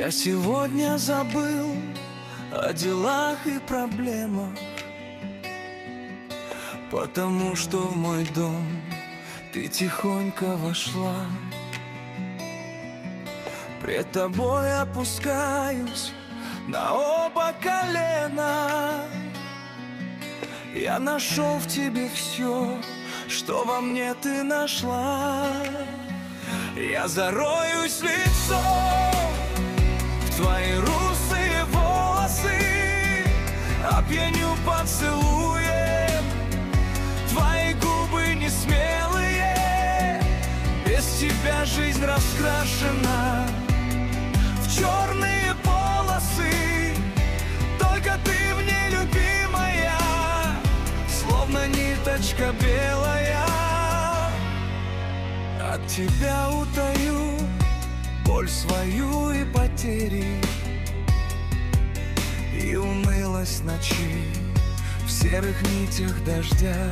Я сегодня забыл о делах и проблемах, потому что в мой дом ты тихонько вошла. Пред тобой опускаюсь на оба колена. Я нашел в тебе все, что во мне ты нашла. Я зароюсь лицом в твои русые волосы, опьяню поцелуем твои губы несмелые. Без тебя жизнь раскрашена в черные полосы. Только ты мне, любимая, словно ниточка белая. От тебя утаю боль свою и потери, и унылость ночи в серых нитях дождя.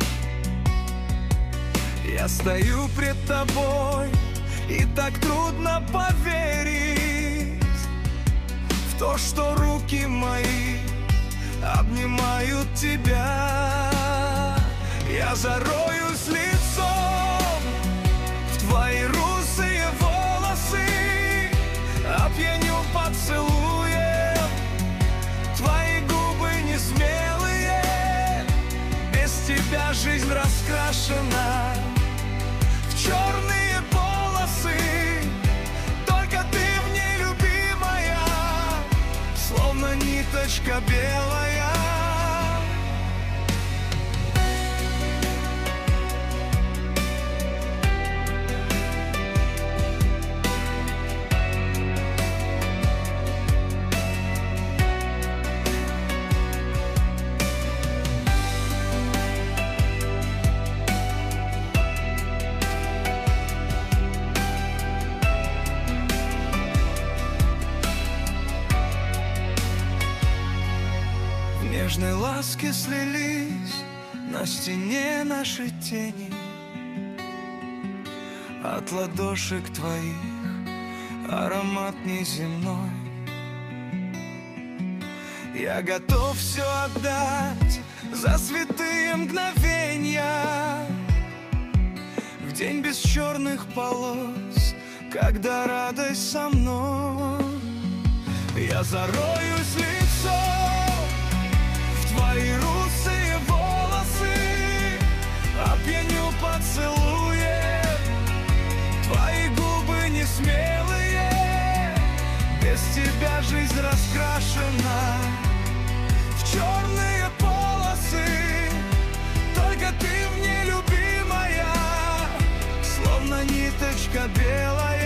Я стою пред тобой, и так трудно поверить в то, что руки мои обнимают тебя. Я зароюсь лицом в твои русые волосы, опьяню поцелуем твои губы несмелые. Без тебя жизнь раскрашена в черные полосы. Только ты в ней, любимая, словно ниточка белая. В нежной ласке слились на стене наши тени. От ладошек твоих аромат неземной. Я готов все отдать за святые мгновенья, в день без черных полос, когда радость со мной. Я зароюсь лицом в твои русые волосы, опьяню поцелуем твои губы несмелые. Без тебя жизнь раскрашена в черные полосы. Только ты в ней, любимая, словно ниточка белая.